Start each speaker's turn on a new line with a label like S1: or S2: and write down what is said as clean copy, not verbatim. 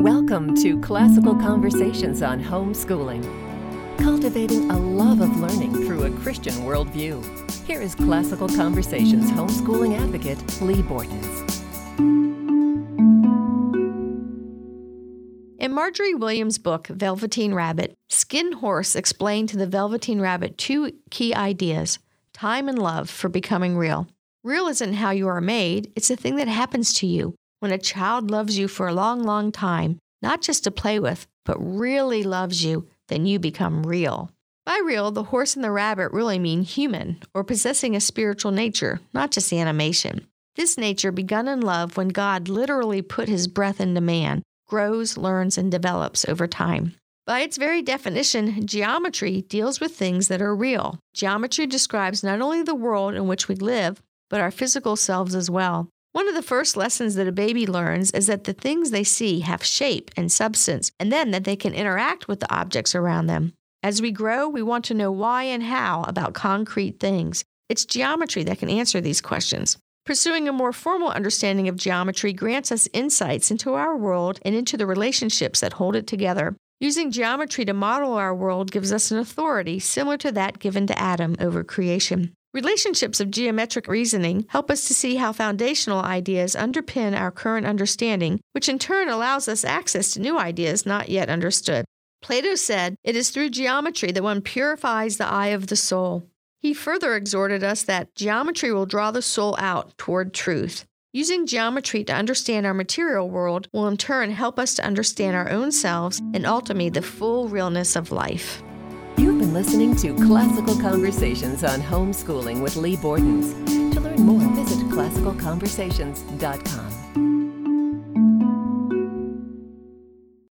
S1: Welcome to Classical Conversations on Homeschooling, cultivating a love of learning through a Christian worldview. Here is Classical Conversations homeschooling advocate, Lee Bortons.
S2: In Marjorie Williams' book, Velveteen Rabbit, Skin Horse explained to the Velveteen Rabbit two key ideas: time and love for becoming real. Real isn't how you are made, it's a thing that happens to you. When a child loves you for a long, long time, not just to play with, but really loves you, then you become real. By real, the horse and the rabbit really mean human, or possessing a spiritual nature, not just animation. This nature, begun in love when God literally put his breath into man, grows, learns, and develops over time. By its very definition, geometry deals with things that are real. Geometry describes not only the world in which we live, but our physical selves as well. One of the first lessons that a baby learns is that the things they see have shape and substance, and then that they can interact with the objects around them. As we grow, we want to know why and how about concrete things. It's geometry that can answer these questions. Pursuing a more formal understanding of geometry grants us insights into our world and into the relationships that hold it together. Using geometry to model our world gives us an authority similar to that given to Adam over creation. Relationships of geometric reasoning help us to see how foundational ideas underpin our current understanding, which in turn allows us access to new ideas not yet understood. Plato said, "It is through geometry that one purifies the eye of the soul." He further exhorted us that geometry will draw the soul out toward truth. Using geometry to understand our material world will in turn help us to understand our own selves and ultimately the full realness of life.
S1: You've been listening to Classical Conversations on Homeschooling with Lee Bortons. To learn more, visit classicalconversations.com.